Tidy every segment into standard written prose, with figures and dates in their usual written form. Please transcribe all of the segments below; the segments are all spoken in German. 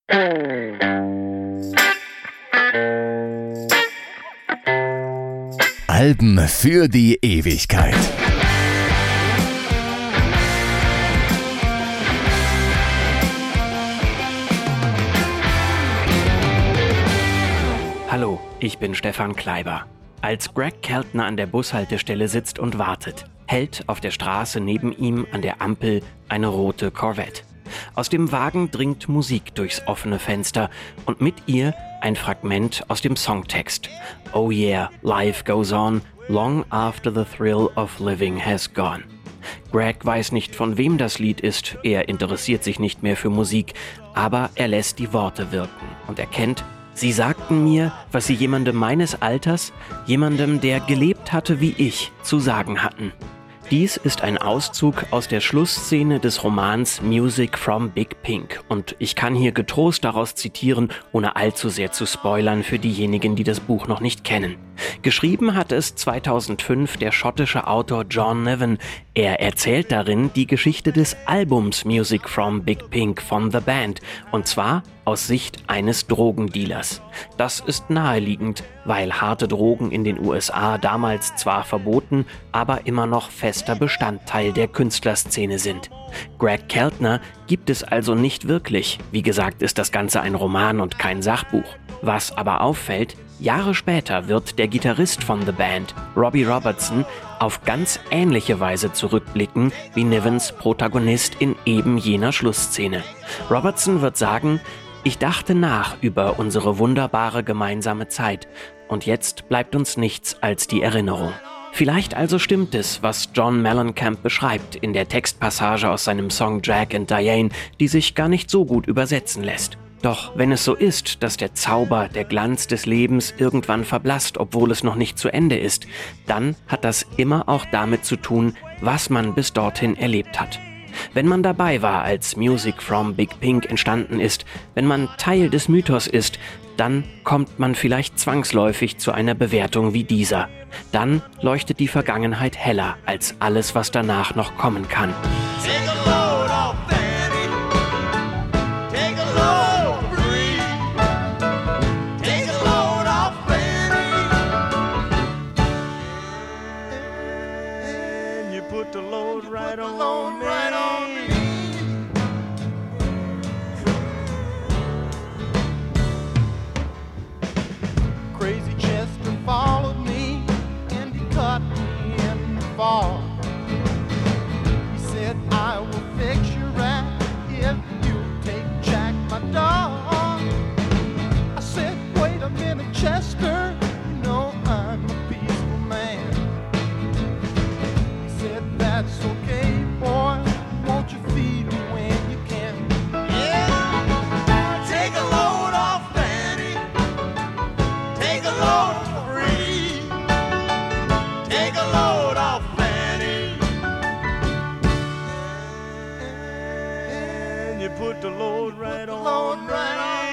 Alben für die Ewigkeit. Hallo, ich bin Stefan Kleiber. Als Greg Keltner an der Bushaltestelle sitzt und wartet, hält auf der Straße neben ihm an der Ampel eine rote Corvette. Aus dem Wagen dringt Musik durchs offene Fenster und mit ihr ein Fragment aus dem Songtext. Oh yeah, life goes on, long after the thrill of living has gone. Greg weiß nicht, von wem das Lied ist, er interessiert sich nicht mehr für Musik, aber er lässt die Worte wirken und erkennt, sie sagten mir, was sie jemandem meines Alters, jemandem, der gelebt hatte wie ich, zu sagen hatten. Dies ist ein Auszug aus der Schlussszene des Romans Music from Big Pink und ich kann hier getrost daraus zitieren, ohne allzu sehr zu spoilern für diejenigen, die das Buch noch nicht kennen. Geschrieben hat es 2005 der schottische Autor John Niven. Er erzählt darin die Geschichte des Albums Music from Big Pink von The Band und zwar aus Sicht eines Drogendealers. Das ist naheliegend, weil harte Drogen in den USA damals zwar verboten, aber immer noch fester Bestandteil der Künstlerszene sind. Greg Keltner gibt es also nicht wirklich. Wie gesagt, ist das Ganze ein Roman und kein Sachbuch. Was aber auffällt, Jahre später wird der Gitarrist von The Band, Robbie Robertson, auf ganz ähnliche Weise zurückblicken wie Nivens Protagonist in eben jener Schlussszene. Robertson wird sagen, ich dachte nach über unsere wunderbare gemeinsame Zeit und jetzt bleibt uns nichts als die Erinnerung. Vielleicht also stimmt es, was John Mellencamp beschreibt in der Textpassage aus seinem Song Jack and Diane, die sich gar nicht so gut übersetzen lässt. Doch wenn es so ist, dass der Zauber, der Glanz des Lebens irgendwann verblasst, obwohl es noch nicht zu Ende ist, dann hat das immer auch damit zu tun, was man bis dorthin erlebt hat. Wenn man dabei war, als Music from Big Pink entstanden ist, wenn man Teil des Mythos ist, dann kommt man vielleicht zwangsläufig zu einer Bewertung wie dieser. Dann leuchtet die Vergangenheit heller als alles, was danach noch kommen kann. Put the load right on me. Crazy Chester followed me and he caught me in the fall. He said, I will fix you right if you take Jack, my dog. I said, wait a minute, Chester, you know I'm a peaceful man. That's okay, boy, won't you feed him when you can? Yeah, take a load off Fanny, take a load free, take a load off Fanny, and you put the load right on me.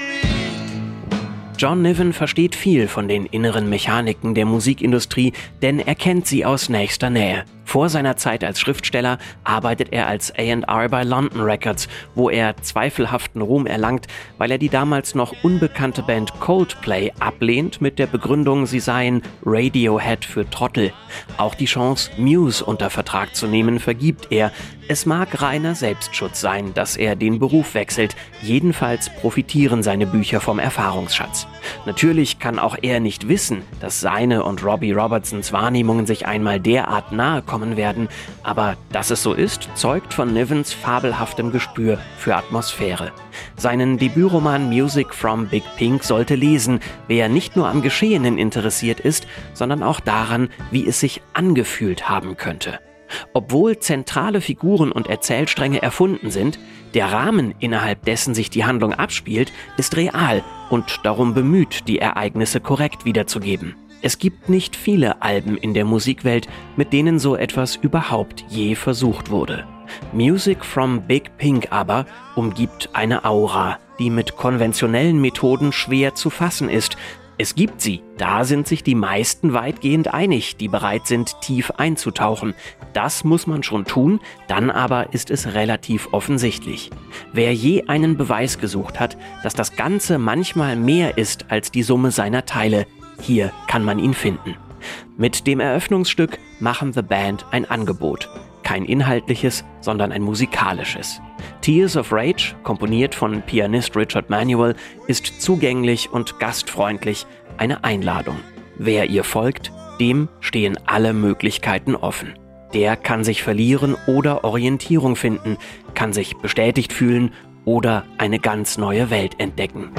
John Niven versteht viel von den inneren Mechaniken der Musikindustrie, denn er kennt sie aus nächster Nähe. Vor seiner Zeit als Schriftsteller arbeitet er als A&R bei London Records, wo er zweifelhaften Ruhm erlangt, weil er die damals noch unbekannte Band Coldplay ablehnt mit der Begründung, sie seien Radiohead für Trottel. Auch die Chance, Muse unter Vertrag zu nehmen, vergibt er. Es mag reiner Selbstschutz sein, dass er den Beruf wechselt. Jedenfalls profitieren seine Bücher vom Erfahrungsschatz. Natürlich kann auch er nicht wissen, dass seine und Robbie Robertsons Wahrnehmungen sich einmal derart nahe kommen werden, aber dass es so ist, zeugt von Nivens fabelhaftem Gespür für Atmosphäre. Seinen Debütroman Music from Big Pink sollte lesen, wer nicht nur am Geschehenen interessiert ist, sondern auch daran, wie es sich angefühlt haben könnte. Obwohl zentrale Figuren und Erzählstränge erfunden sind, der Rahmen, innerhalb dessen sich die Handlung abspielt, ist real und darum bemüht, die Ereignisse korrekt wiederzugeben. Es gibt nicht viele Alben in der Musikwelt, mit denen so etwas überhaupt je versucht wurde. Music from Big Pink aber umgibt eine Aura, die mit konventionellen Methoden schwer zu fassen ist, Es gibt sie, da sind sich die meisten weitgehend einig, die bereit sind, tief einzutauchen. Das muss man schon tun, dann aber ist es relativ offensichtlich. Wer je einen Beweis gesucht hat, dass das Ganze manchmal mehr ist als die Summe seiner Teile, hier kann man ihn finden. Mit dem Eröffnungsstück machen The Band ein Angebot. Kein inhaltliches, sondern ein musikalisches. Tears of Rage, komponiert von Pianist Richard Manuel, ist zugänglich und gastfreundlich, eine Einladung. Wer ihr folgt, dem stehen alle Möglichkeiten offen. Der kann sich verlieren oder Orientierung finden, kann sich bestätigt fühlen oder eine ganz neue Welt entdecken.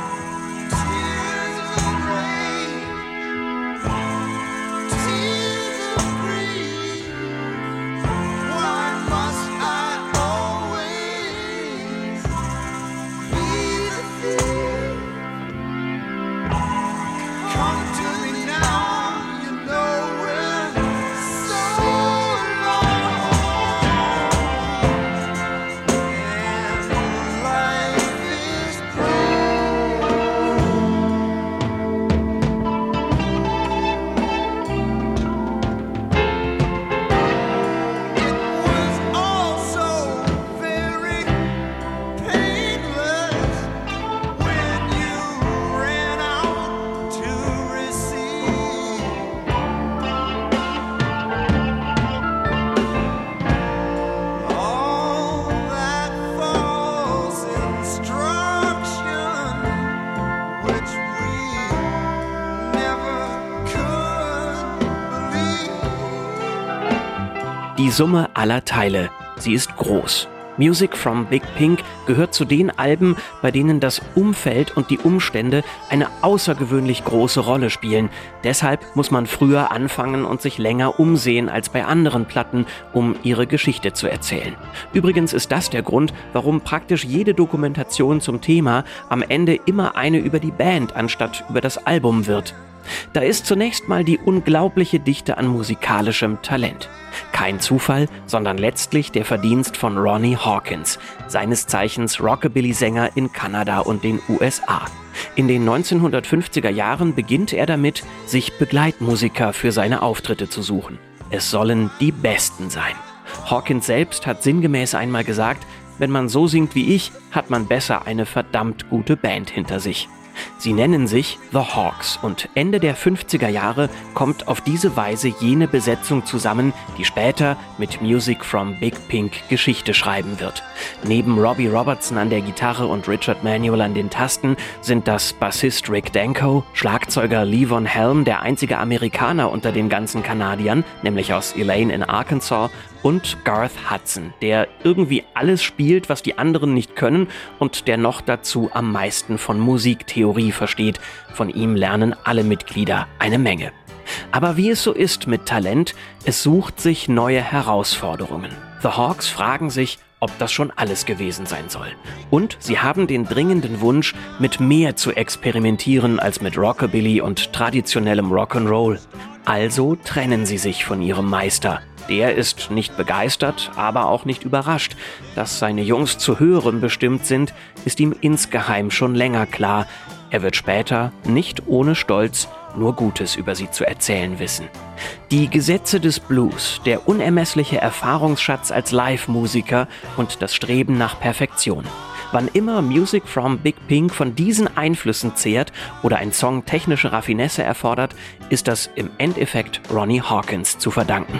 Die Summe aller Teile, sie ist groß. Music from Big Pink gehört zu den Alben, bei denen das Umfeld und die Umstände eine außergewöhnlich große Rolle spielen. Deshalb muss man früher anfangen und sich länger umsehen als bei anderen Platten, um ihre Geschichte zu erzählen. Übrigens ist das der Grund, warum praktisch jede Dokumentation zum Thema am Ende immer eine über die Band anstatt über das Album wird. Da ist zunächst mal die unglaubliche Dichte an musikalischem Talent. Kein Zufall, sondern letztlich der Verdienst von Ronnie Hawkins, seines Zeichens Rockabilly-Sänger in Kanada und den USA. In den 1950er Jahren beginnt er damit, sich Begleitmusiker für seine Auftritte zu suchen. Es sollen die Besten sein. Hawkins selbst hat sinngemäß einmal gesagt, wenn man so singt wie ich, hat man besser eine verdammt gute Band hinter sich. Sie nennen sich The Hawks und Ende der 50er Jahre kommt auf diese Weise jene Besetzung zusammen, die später mit Music from Big Pink Geschichte schreiben wird. Neben Robbie Robertson an der Gitarre und Richard Manuel an den Tasten sind das Bassist Rick Danko, Schlagzeuger Levon Helm, der einzige Amerikaner unter den ganzen Kanadiern, nämlich aus Elaine in Arkansas, und Garth Hudson, der irgendwie alles spielt, was die anderen nicht können und der noch dazu am meisten von Musiktheorie versteht. Von ihm lernen alle Mitglieder eine Menge. Aber wie es so ist mit Talent, es sucht sich neue Herausforderungen. The Hawks fragen sich, ob das schon alles gewesen sein soll. Und sie haben den dringenden Wunsch, mit mehr zu experimentieren als mit Rockabilly und traditionellem Rock'n'Roll. Also trennen sie sich von ihrem Meister. Der ist nicht begeistert, aber auch nicht überrascht. Dass seine Jungs zu Höherem bestimmt sind, ist ihm insgeheim schon länger klar. Er wird später, nicht ohne Stolz, nur Gutes über sie zu erzählen wissen. Die Gesetze des Blues, der unermessliche Erfahrungsschatz als Live-Musiker und das Streben nach Perfektion. Wann immer Music from Big Pink von diesen Einflüssen zehrt oder ein Song technische Raffinesse erfordert, ist das im Endeffekt Ronnie Hawkins zu verdanken.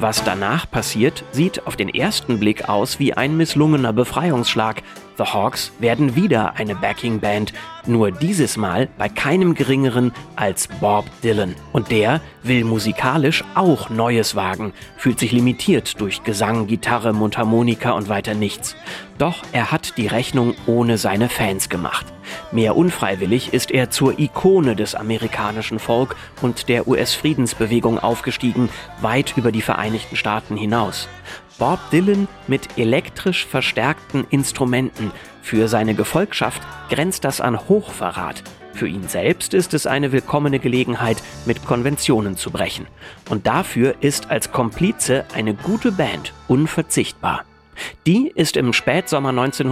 Was danach passiert, sieht auf den ersten Blick aus wie ein misslungener Befreiungsschlag. The Hawks werden wieder eine Backing-Band, nur dieses Mal bei keinem Geringeren als Bob Dylan. Und der will musikalisch auch Neues wagen, fühlt sich limitiert durch Gesang, Gitarre, Mundharmonika und weiter nichts. Doch er hat die Rechnung ohne seine Fans gemacht. Mehr unfreiwillig ist er zur Ikone des amerikanischen Folk und der US-Friedensbewegung aufgestiegen, weit über die Vereinigten Staaten hinaus. Bob Dylan mit elektrisch verstärkten Instrumenten. Für seine Gefolgschaft grenzt das an Hochverrat. Für ihn selbst ist es eine willkommene Gelegenheit, mit Konventionen zu brechen. Und dafür ist als Komplize eine gute Band unverzichtbar. Die ist im Spätsommer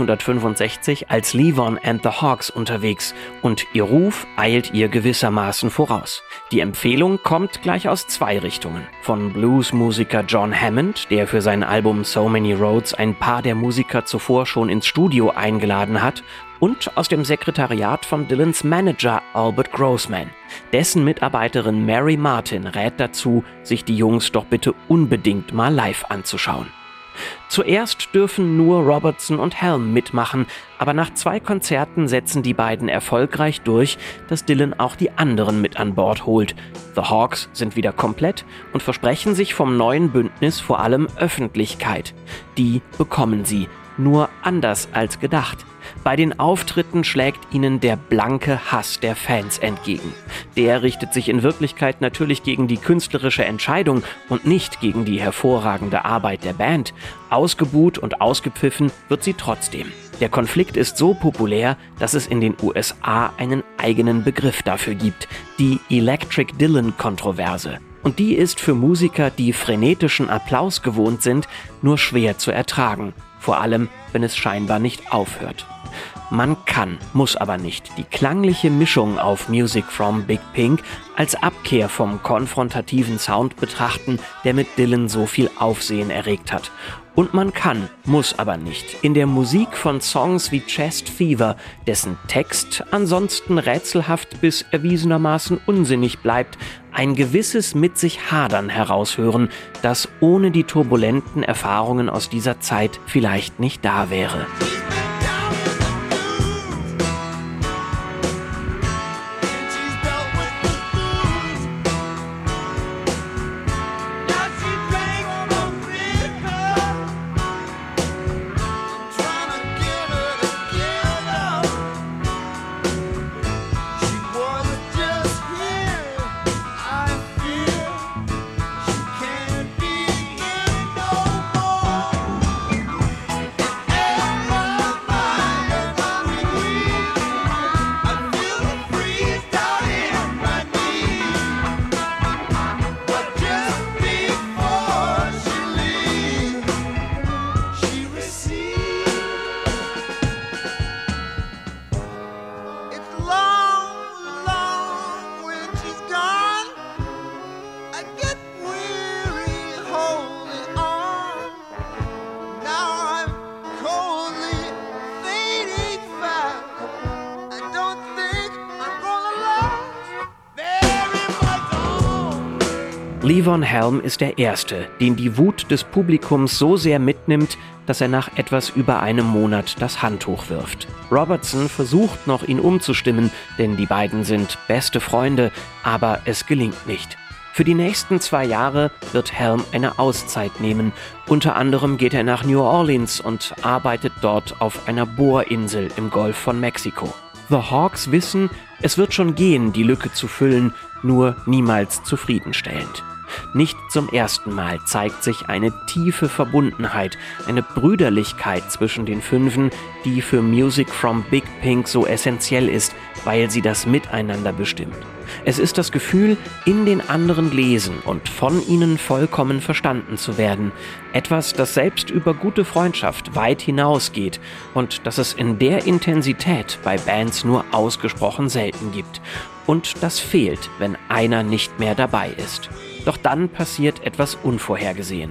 1965 als Levon and the Hawks unterwegs und ihr Ruf eilt ihr gewissermaßen voraus. Die Empfehlung kommt gleich aus zwei Richtungen. Von Bluesmusiker John Hammond, der für sein Album So Many Roads ein paar der Musiker zuvor schon ins Studio eingeladen hat, und aus dem Sekretariat von Dylans Manager Albert Grossman. Dessen Mitarbeiterin Mary Martin rät dazu, sich die Jungs doch bitte unbedingt mal live anzuschauen. Zuerst dürfen nur Robertson und Helm mitmachen, aber nach 2 Konzerten setzen die beiden erfolgreich durch, dass Dylan auch die anderen mit an Bord holt. The Hawks sind wieder komplett und versprechen sich vom neuen Bündnis vor allem Öffentlichkeit. Die bekommen sie, nur anders als gedacht. Bei den Auftritten schlägt ihnen der blanke Hass der Fans entgegen. Der richtet sich in Wirklichkeit natürlich gegen die künstlerische Entscheidung und nicht gegen die hervorragende Arbeit der Band. Ausgebuht und ausgepfiffen wird sie trotzdem. Der Konflikt ist so populär, dass es in den USA einen eigenen Begriff dafür gibt, die Electric Dylan-Kontroverse. Und die ist für Musiker, die frenetischen Applaus gewohnt sind, nur schwer zu ertragen. Vor allem, wenn es scheinbar nicht aufhört. Man kann, muss aber nicht, die klangliche Mischung auf Music from Big Pink als Abkehr vom konfrontativen Sound betrachten, der mit Dylan so viel Aufsehen erregt hat. Und man kann, muss aber nicht, in der Musik von Songs wie Chest Fever, dessen Text ansonsten rätselhaft bis erwiesenermaßen unsinnig bleibt, ein gewisses mit sich Hadern heraushören, das ohne die turbulenten Erfahrungen aus dieser Zeit vielleicht nicht da wäre. Levon Helm ist der Erste, den die Wut des Publikums so sehr mitnimmt, dass er nach etwas über einem Monat das Handtuch wirft. Robertson versucht noch, ihn umzustimmen, denn die beiden sind beste Freunde, aber es gelingt nicht. Für die nächsten 2 Jahre wird Helm eine Auszeit nehmen. Unter anderem geht er nach New Orleans und arbeitet dort auf einer Bohrinsel im Golf von Mexiko. The Hawks wissen, es wird schon gehen, die Lücke zu füllen, nur niemals zufriedenstellend. Nicht zum ersten Mal zeigt sich eine tiefe Verbundenheit, eine Brüderlichkeit zwischen den Fünfen, die für Music from Big Pink so essentiell ist, weil sie das Miteinander bestimmt. Es ist das Gefühl, in den anderen lesen und von ihnen vollkommen verstanden zu werden. Etwas, das selbst über gute Freundschaft weit hinausgeht und das es in der Intensität bei Bands nur ausgesprochen selten gibt. Und das fehlt, wenn einer nicht mehr dabei ist. Doch dann passiert etwas Unvorhergesehenes.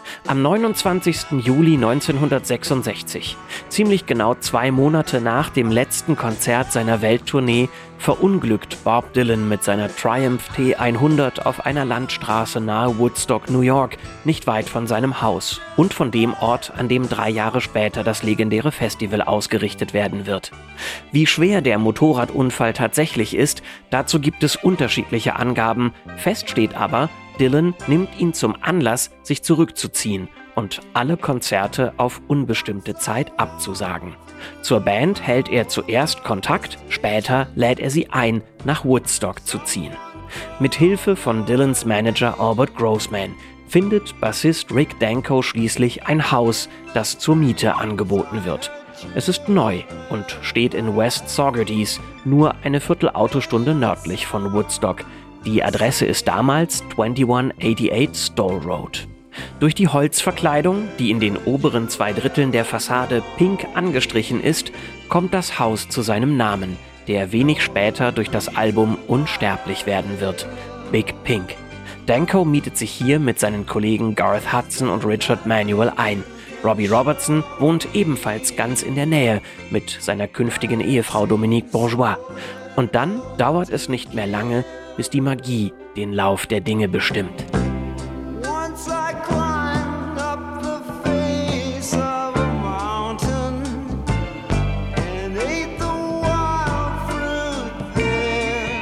Am 29. Juli 1966, ziemlich genau 2 Monate nach dem letzten Konzert seiner Welttournee, verunglückt Bob Dylan mit seiner Triumph T100 auf einer Landstraße nahe Woodstock, New York, nicht weit von seinem Haus und von dem Ort, an dem 3 Jahre später das legendäre Festival ausgerichtet werden wird. Wie schwer der Motorradunfall tatsächlich ist, dazu gibt es unterschiedliche Angaben. Fest steht aber, Dylan nimmt ihn zum Anlass, sich zurückzuziehen und alle Konzerte auf unbestimmte Zeit abzusagen. Zur Band hält er zuerst Kontakt, später lädt er sie ein, nach Woodstock zu ziehen. Mit Hilfe von Dylans Manager Albert Grossman findet Bassist Rick Danko schließlich ein Haus, das zur Miete angeboten wird. Es ist neu und steht in West Saugerties, nur eine Viertelautostunde nördlich von Woodstock. Die Adresse ist damals 2188 Stoll Road. Durch die Holzverkleidung, die in den oberen 2/3 der Fassade pink angestrichen ist, kommt das Haus zu seinem Namen, der wenig später durch das Album unsterblich werden wird: Big Pink. Danko mietet sich hier mit seinen Kollegen Garth Hudson und Richard Manuel ein. Robbie Robertson wohnt ebenfalls ganz in der Nähe mit seiner künftigen Ehefrau Dominique Bourgeois. Und dann dauert es nicht mehr lange, bis die Magie den Lauf der Dinge bestimmt. Once I climbed up the face of a mountain and ate the wild fruit there.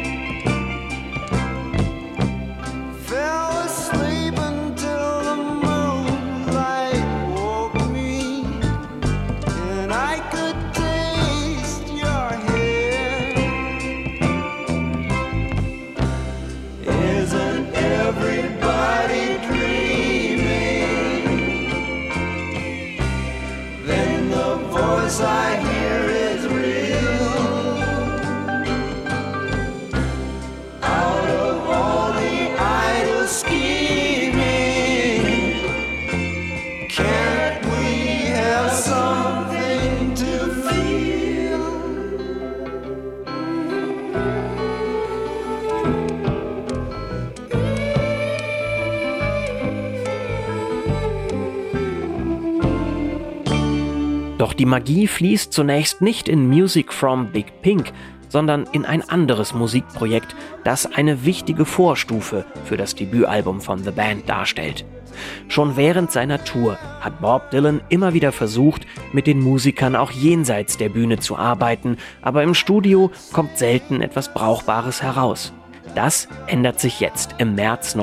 Fell asleep until the moonlight woke me and I could taste your hair. Isn't everybody dreaming? Then the voice I hear is real. Out of all the idle scheming, can't we have something to feel? Doch die Magie fließt zunächst nicht in Music from Big Pink, sondern in ein anderes Musikprojekt, das eine wichtige Vorstufe für das Debütalbum von The Band darstellt. Schon während seiner Tour hat Bob Dylan immer wieder versucht, mit den Musikern auch jenseits der Bühne zu arbeiten, aber im Studio kommt selten etwas Brauchbares heraus. Das ändert sich jetzt im März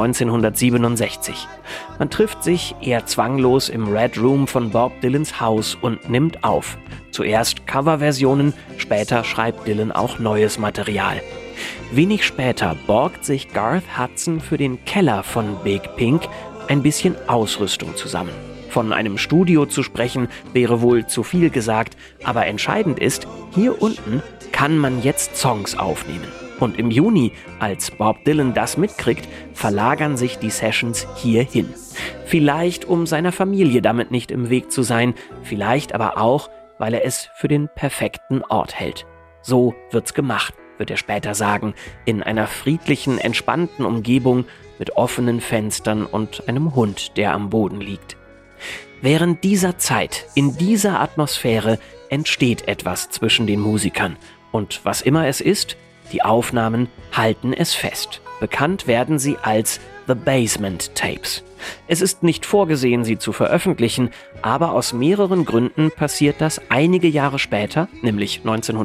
1967. Man trifft sich eher zwanglos im Red Room von Bob Dylans Haus und nimmt auf. Zuerst Coverversionen, später schreibt Dylan auch neues Material. Wenig später borgt sich Garth Hudson für den Keller von Big Pink ein bisschen Ausrüstung zusammen. Von einem Studio zu sprechen, wäre wohl zu viel gesagt, aber entscheidend ist, hier unten kann man jetzt Songs aufnehmen. Und im Juni, als Bob Dylan das mitkriegt, verlagern sich die Sessions hierhin. Vielleicht, um seiner Familie damit nicht im Weg zu sein, vielleicht aber auch, weil er es für den perfekten Ort hält. So wird's gemacht, wird er später sagen, in einer friedlichen, entspannten Umgebung mit offenen Fenstern und einem Hund, der am Boden liegt. Während dieser Zeit, in dieser Atmosphäre, entsteht etwas zwischen den Musikern. Und was immer es ist, die Aufnahmen halten es fest. Bekannt werden sie als The Basement Tapes. Es ist nicht vorgesehen, sie zu veröffentlichen, aber aus mehreren Gründen passiert das einige Jahre später, nämlich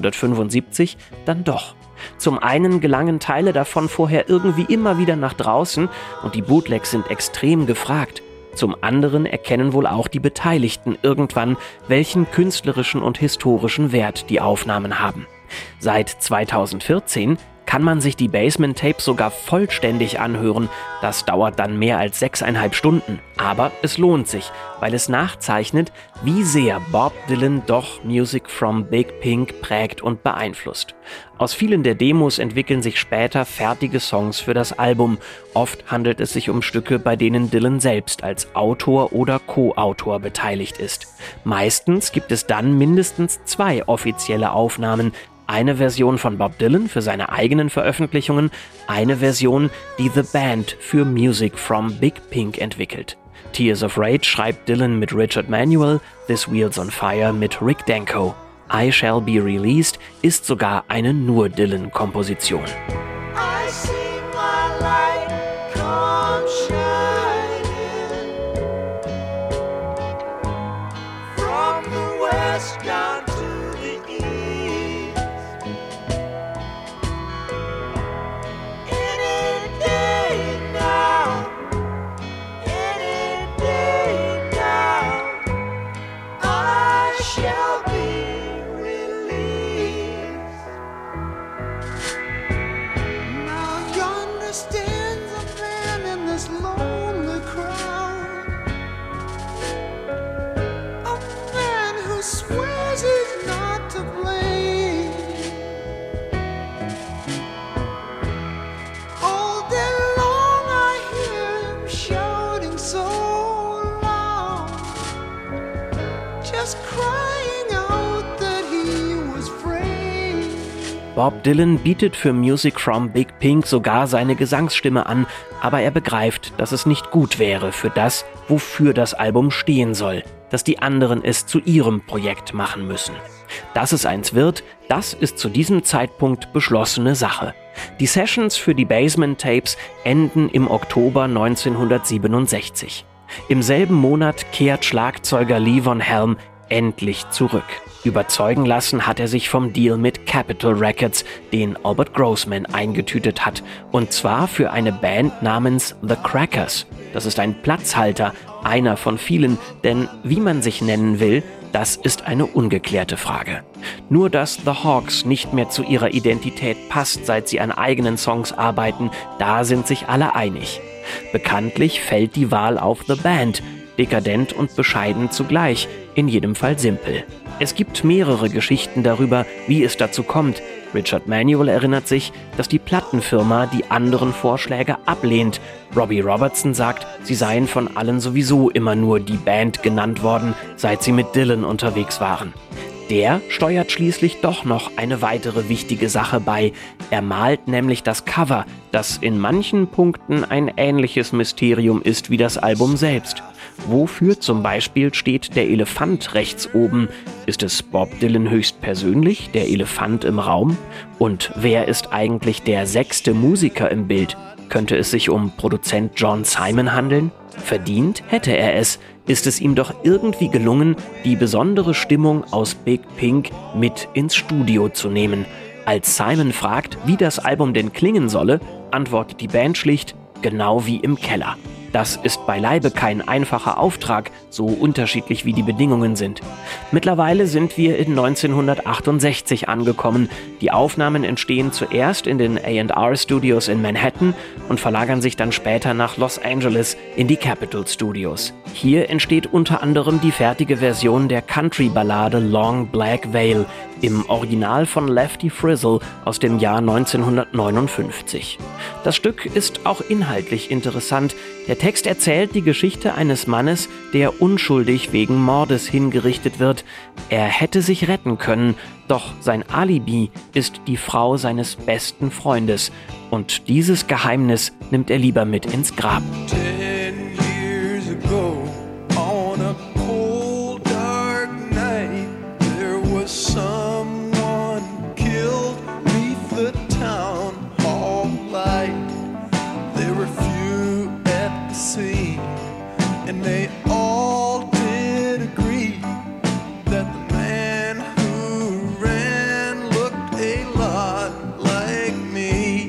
1975, dann doch. Zum einen gelangen Teile davon vorher irgendwie immer wieder nach draußen und die Bootlegs sind extrem gefragt. Zum anderen erkennen wohl auch die Beteiligten irgendwann, welchen künstlerischen und historischen Wert die Aufnahmen haben. Seit 2014 kann man sich die Basement Tapes sogar vollständig anhören. Das dauert dann mehr als 6,5 Stunden. Aber es lohnt sich, weil es nachzeichnet, wie sehr Bob Dylan doch Music from Big Pink prägt und beeinflusst. Aus vielen der Demos entwickeln sich später fertige Songs für das Album. Oft handelt es sich um Stücke, bei denen Dylan selbst als Autor oder Co-Autor beteiligt ist. Meistens gibt es dann mindestens 2 offizielle Aufnahmen. Eine Version von Bob Dylan für seine eigenen Veröffentlichungen, eine Version, die The Band für Music from Big Pink entwickelt. Tears of Rage schreibt Dylan mit Richard Manuel, This Wheel's on Fire mit Rick Danko. I Shall Be Released ist sogar eine nur Dylan-Komposition. I see my light come shining from the west down to the east. Any day now, I shall be released. Now yonder stands a man in this lonely crowd, a man who swears he's not to blame. All day long I hear him shouting so loud, just crying out that he was free. Bob Dylan bietet für Music from Big Pink sogar seine Gesangsstimme an, aber er begreift, dass es nicht gut wäre für das, wofür das Album stehen soll, dass die anderen es zu ihrem Projekt machen müssen. Dass es eins wird, das ist zu diesem Zeitpunkt beschlossene Sache. Die Sessions für die Basement Tapes enden im Oktober 1967. Im selben Monat kehrt Schlagzeuger Levon Helm endlich zurück. Überzeugen lassen hat er sich vom Deal mit Capitol Records, den Albert Grossman eingetütet hat. Und zwar für eine Band namens The Crackers. Das ist ein Platzhalter, einer von vielen, denn wie man sich nennen will, das ist eine ungeklärte Frage. Nur dass The Hawks nicht mehr zu ihrer Identität passt, seit sie an eigenen Songs arbeiten, da sind sich alle einig. Bekanntlich fällt die Wahl auf The Band, dekadent und bescheiden zugleich, in jedem Fall simpel. Es gibt mehrere Geschichten darüber, wie es dazu kommt. Richard Manuel erinnert sich, dass die Plattenfirma die anderen Vorschläge ablehnt. Robbie Robertson sagt, sie seien von allen sowieso immer nur die Band genannt worden, seit sie mit Dylan unterwegs waren. Der steuert schließlich doch noch eine weitere wichtige Sache bei. Er malt nämlich das Cover, das in manchen Punkten ein ähnliches Mysterium ist wie das Album selbst. Wofür zum Beispiel steht der Elefant rechts oben? Ist es Bob Dylan höchstpersönlich, der Elefant im Raum? Und wer ist eigentlich der 6. Musiker im Bild? Könnte es sich um Produzent John Simon handeln? Verdient hätte er es, ist es ihm doch irgendwie gelungen, die besondere Stimmung aus Big Pink mit ins Studio zu nehmen. Als Simon fragt, wie das Album denn klingen solle, antwortet die Band schlicht, genau wie im Keller. Das ist beileibe kein einfacher Auftrag, so unterschiedlich wie die Bedingungen sind. Mittlerweile sind wir in 1968 angekommen. Die Aufnahmen entstehen zuerst in den A&R Studios in Manhattan und verlagern sich dann später nach Los Angeles in die Capitol Studios. Hier entsteht unter anderem die fertige Version der Country-Ballade Long Black Veil, im Original von Lefty Frizzle aus dem Jahr 1959. Das Stück ist auch inhaltlich interessant. Der Text erzählt die Geschichte eines Mannes, der unschuldig wegen Mordes hingerichtet wird. Er hätte sich retten können, doch sein Alibi ist die Frau seines besten Freundes. Und dieses Geheimnis nimmt er lieber mit ins Grab. 10 years ago, on a cold dark night, there was someone killed beneath the town hall light. There were few at the scene, and they all did agree that the man who ran looked a lot like me.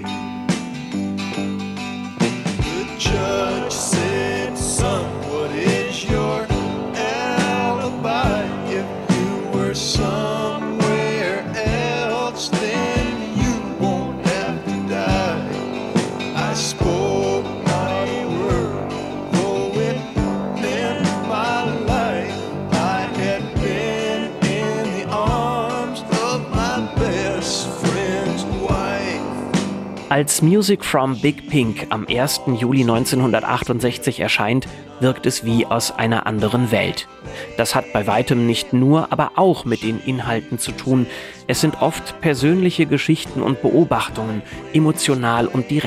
The judge said, son, what is your alibi? If you were somewhere else, then you won't have to die. I spoke not a word, though it meant my life. I had been in the arms of my best friend's wife. Als Music from Big Pink am 1. Juli 1968 erscheint, wirkt es wie aus einer anderen Welt. Das hat bei weitem nicht nur, aber auch mit den Inhalten zu tun. Es sind oft persönliche Geschichten und Beobachtungen, emotional und direkt.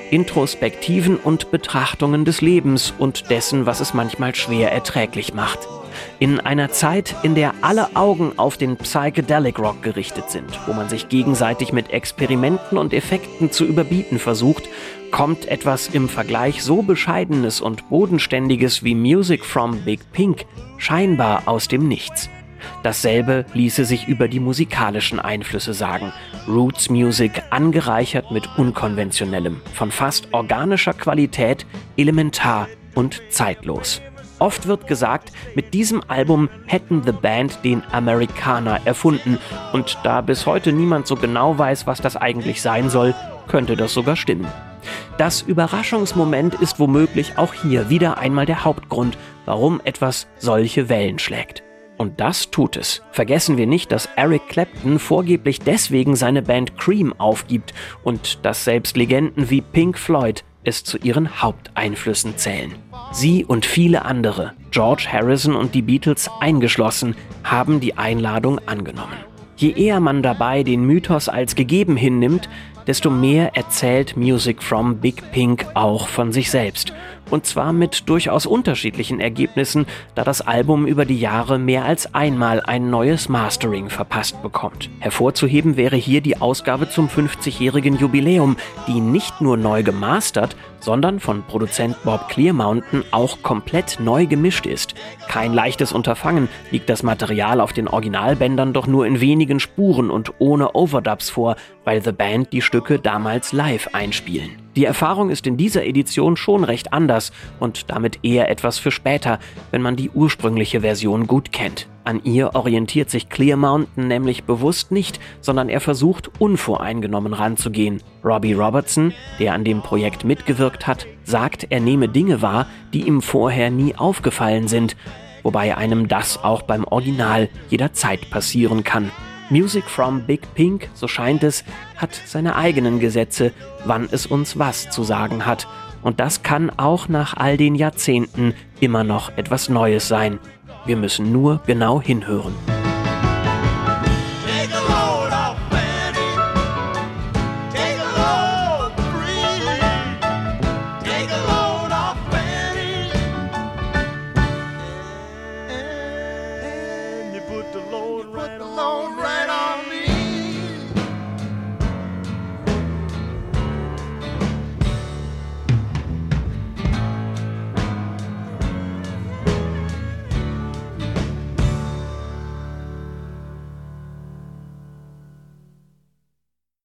Introspektiven und Betrachtungen des Lebens und dessen, was es manchmal schwer erträglich macht. In einer Zeit, in der alle Augen auf den Psychedelic Rock gerichtet sind, wo man sich gegenseitig mit Experimenten und Effekten zu überbieten versucht, kommt etwas im Vergleich so Bescheidenes und Bodenständiges wie Music from Big Pink scheinbar aus dem Nichts. Dasselbe ließe sich über die musikalischen Einflüsse sagen. Roots Music angereichert mit Unkonventionellem, von fast organischer Qualität, elementar und zeitlos. Oft wird gesagt, mit diesem Album hätten The Band den Amerikaner erfunden. Und da bis heute niemand so genau weiß, was das eigentlich sein soll, könnte das sogar stimmen. Das Überraschungsmoment ist womöglich auch hier wieder einmal der Hauptgrund, warum etwas solche Wellen schlägt. Und das tut es. Vergessen wir nicht, dass Eric Clapton vorgeblich deswegen seine Band Cream aufgibt und dass selbst Legenden wie Pink Floyd es zu ihren Haupteinflüssen zählen. Sie und viele andere, George Harrison und die Beatles eingeschlossen, haben die Einladung angenommen. Je eher man dabei den Mythos als gegeben hinnimmt, desto mehr erzählt Music from Big Pink auch von sich selbst. Und zwar mit durchaus unterschiedlichen Ergebnissen, da das Album über die Jahre mehr als einmal ein neues Mastering verpasst bekommt. Hervorzuheben wäre hier die Ausgabe zum 50-jährigen Jubiläum, die nicht nur neu gemastert, sondern von Produzent Bob Clearmountain auch komplett neu gemischt ist. Kein leichtes Unterfangen, liegt das Material auf den Originalbändern doch nur in wenigen Spuren und ohne Overdubs vor, weil The Band die Stücke damals live einspielen. Die Erfahrung ist in dieser Edition schon recht anders und damit eher etwas für später, wenn man die ursprüngliche Version gut kennt. An ihr orientiert sich Clearmountain nämlich bewusst nicht, sondern er versucht, unvoreingenommen ranzugehen. Robbie Robertson, der an dem Projekt mitgewirkt hat, sagt, er nehme Dinge wahr, die ihm vorher nie aufgefallen sind, wobei einem das auch beim Original jederzeit passieren kann. Music from Big Pink, so scheint es, hat seine eigenen Gesetze, wann es uns was zu sagen hat. Und das kann auch nach all den Jahrzehnten immer noch etwas Neues sein. Wir müssen nur genau hinhören.